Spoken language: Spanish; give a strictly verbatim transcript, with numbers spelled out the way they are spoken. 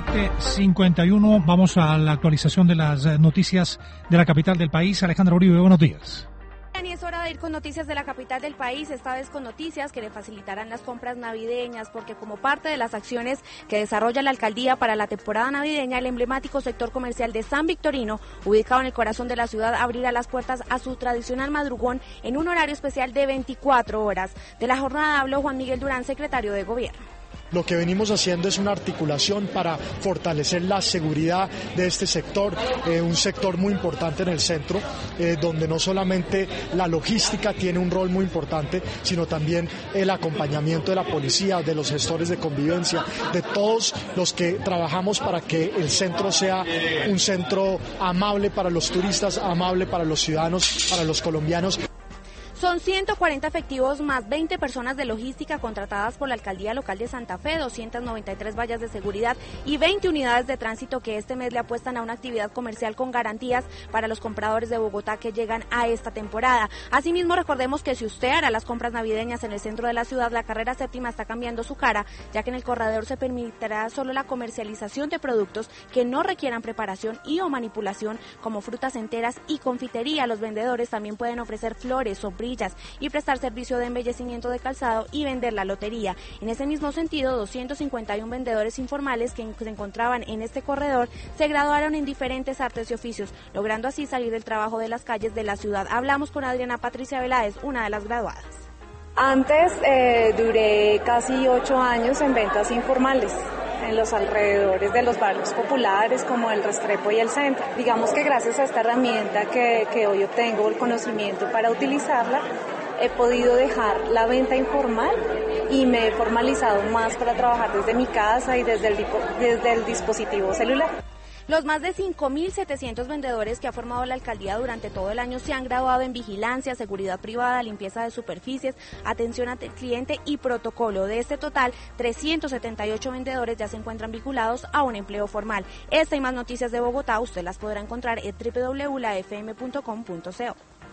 siete cincuenta y uno, vamos a la actualización de las noticias de la capital del país. Alejandra Uribe, buenos días. Y es hora de ir con noticias de la capital del país, esta vez con noticias que le facilitarán las compras navideñas, porque como parte de las acciones que desarrolla la alcaldía para la temporada navideña, el emblemático sector comercial de San Victorino, ubicado en el corazón de la ciudad, abrirá las puertas a su tradicional madrugón en un horario especial de veinticuatro horas. De la jornada habló Juan Miguel Durán, secretario de Gobierno. Lo que venimos haciendo es una articulación para fortalecer la seguridad de este sector, eh, un sector muy importante en el centro, eh, donde no solamente la logística tiene un rol muy importante, sino también el acompañamiento de la policía, de los gestores de convivencia, de todos los que trabajamos para que el centro sea un centro amable para los turistas, amable para los ciudadanos, para los colombianos. Son ciento cuarenta efectivos más veinte personas de logística contratadas por la Alcaldía Local de Santa Fe, doscientas noventa y tres vallas de seguridad y veinte unidades de tránsito que este mes le apuestan a una actividad comercial con garantías para los compradores de Bogotá que llegan a esta temporada. Asimismo, recordemos que si usted hará las compras navideñas en el centro de la ciudad, la carrera séptima está cambiando su cara, ya que en el corredor se permitirá solo la comercialización de productos que no requieran preparación y o manipulación, como frutas enteras y confitería. Los vendedores también pueden ofrecer flores, sombrillas y prestar servicio de embellecimiento de calzado y vender la lotería. En ese mismo sentido, doscientos cincuenta y uno vendedores informales que se encontraban en este corredor se graduaron en diferentes artes y oficios, logrando así salir del trabajo de las calles de la ciudad. Hablamos con Adriana Patricia Veláez, una de las graduadas. Antes eh, duré casi ocho años en ventas informales, en los alrededores de los barrios populares como el Restrepo y el Centro. Digamos que gracias a esta herramienta que, que hoy obtengo el conocimiento para utilizarla, he podido dejar la venta informal y me he formalizado más para trabajar desde mi casa y desde el, desde el dispositivo celular. Los más de cinco mil setecientos vendedores que ha formado la alcaldía durante todo el año se han graduado en vigilancia, seguridad privada, limpieza de superficies, atención al cliente y protocolo. De este total, trescientos setenta y ocho vendedores ya se encuentran vinculados a un empleo formal. Esta y más noticias de Bogotá usted las podrá encontrar en doble u doble u doble u punto la f m punto com punto co.